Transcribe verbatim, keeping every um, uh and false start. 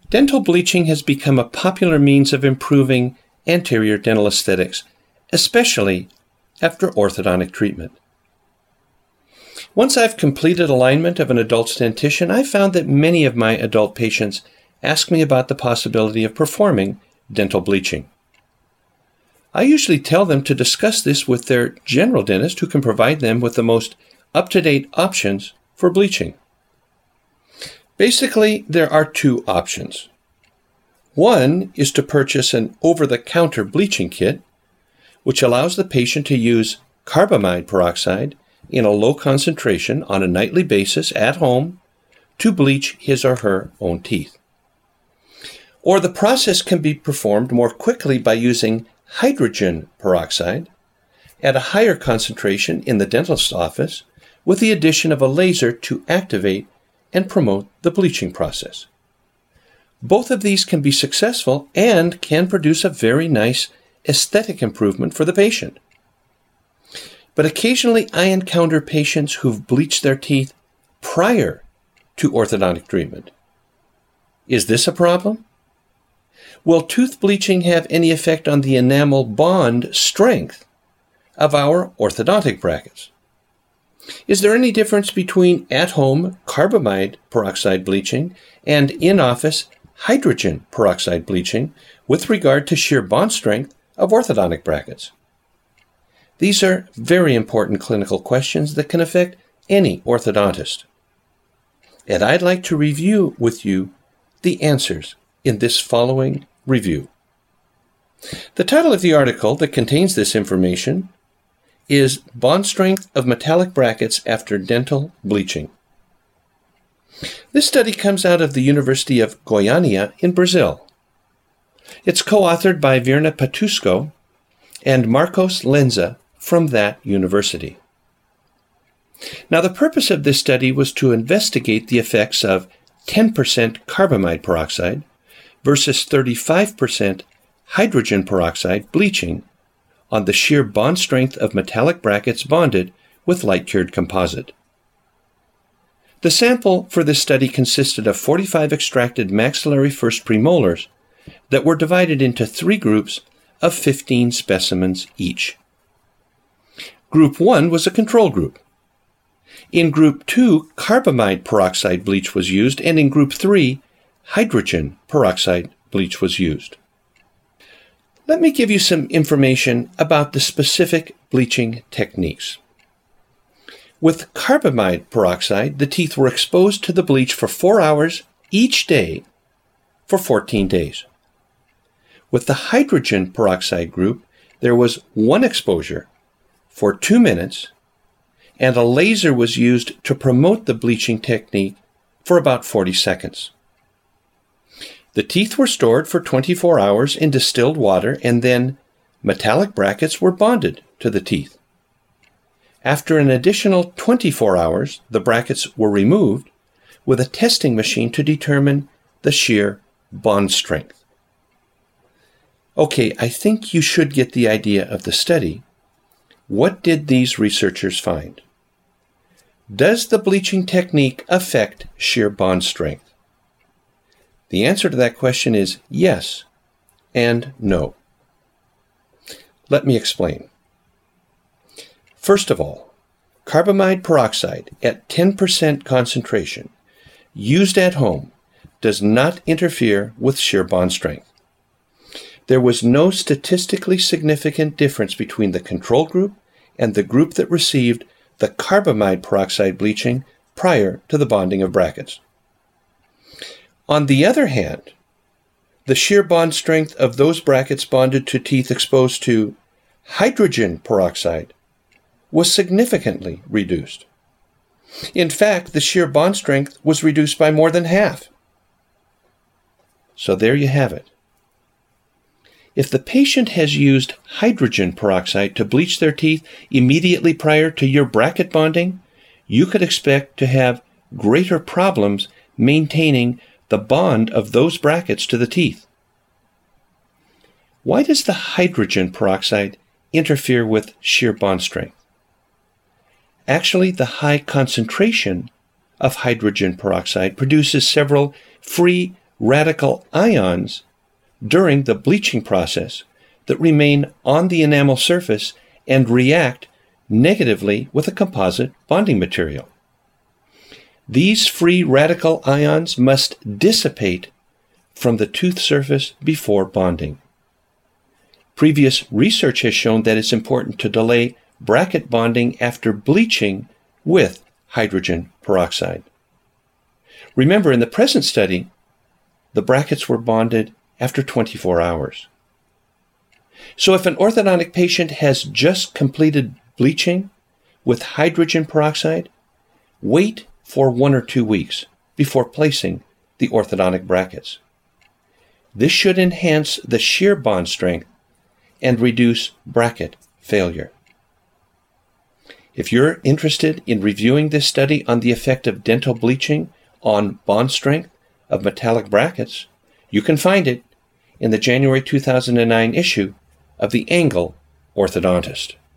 Dental bleaching has become a popular means of improving anterior dental aesthetics, especially after orthodontic treatment. Once I've completed alignment of an adult's dentition, I found that many of my adult patients ask me about the possibility of performing dental bleaching. I usually tell them to discuss this with their general dentist, who can provide them with the most up-to-date options for bleaching. Basically, there are two options. One is to purchase an over-the-counter bleaching kit, which allows the patient to use carbamide peroxide in a low concentration on a nightly basis at home to bleach his or her own teeth. Or the process can be performed more quickly by using hydrogen peroxide at a higher concentration in the dentist's office with the addition of a laser to activate and promote the bleaching process. Both of these can be successful and can produce a very nice aesthetic improvement for the patient. But occasionally I encounter patients who've bleached their teeth prior to orthodontic treatment. Is this a problem? Will tooth bleaching have any effect on the enamel bond strength of our orthodontic brackets? Is there any difference between at-home carbamide peroxide bleaching and in-office hydrogen peroxide bleaching with regard to shear bond strength of orthodontic brackets? These are very important clinical questions that can affect any orthodontist. And I'd like to review with you the answers in this following review. The title of the article that contains this information is Bond Strength of Metallic Brackets After Dental Bleaching. This study comes out of the University of Goiânia in Brazil. It's co-authored by Virna Patusco and Marcos Lenza from that university. Now, the purpose of this study was to investigate the effects of ten percent carbamide peroxide versus thirty-five percent hydrogen peroxide bleaching on the shear bond strength of metallic brackets bonded with light-cured composite. The sample for this study consisted of forty-five extracted maxillary first premolars that were divided into three groups of fifteen specimens each. Group one was a control group. In Group two, carbamide peroxide bleach was used, and in Group three, hydrogen peroxide bleach was used. Let me give you some information about the specific bleaching techniques. With carbamide peroxide, the teeth were exposed to the bleach for four hours each day for fourteen days. With the hydrogen peroxide group, there was one exposure for two minutes, and a laser was used to promote the bleaching technique for about forty seconds. The teeth were stored for twenty-four hours in distilled water, and then metallic brackets were bonded to the teeth. After an additional twenty-four hours, the brackets were removed with a testing machine to determine the shear bond strength. Okay, I think you should get the idea of the study. What did these researchers find? Does the bleaching technique affect shear bond strength? The answer to that question is yes and no. Let me explain. First of all, carbamide peroxide at ten percent concentration used at home does not interfere with shear bond strength. There was no statistically significant difference between the control group and the group that received the carbamide peroxide bleaching prior to the bonding of brackets. On the other hand, the shear bond strength of those brackets bonded to teeth exposed to hydrogen peroxide was significantly reduced. In fact, the shear bond strength was reduced by more than half. So there you have it. If the patient has used hydrogen peroxide to bleach their teeth immediately prior to your bracket bonding, you could expect to have greater problems maintaining the bond of those brackets to the teeth. Why does the hydrogen peroxide interfere with shear bond strength? Actually, the high concentration of hydrogen peroxide produces several free radical ions during the bleaching process that remain on the enamel surface and react negatively with a composite bonding material. These free radical ions must dissipate from the tooth surface before bonding. Previous research has shown that it's important to delay bracket bonding after bleaching with hydrogen peroxide. Remember, in the present study, the brackets were bonded after twenty-four hours. So if an orthodontic patient has just completed bleaching with hydrogen peroxide, wait for one or two weeks before placing the orthodontic brackets. This should enhance the shear bond strength and reduce bracket failure. If you're interested in reviewing this study on the effect of dental bleaching on bond strength of metallic brackets, you can find it in the January two thousand nine issue of the Angle Orthodontist.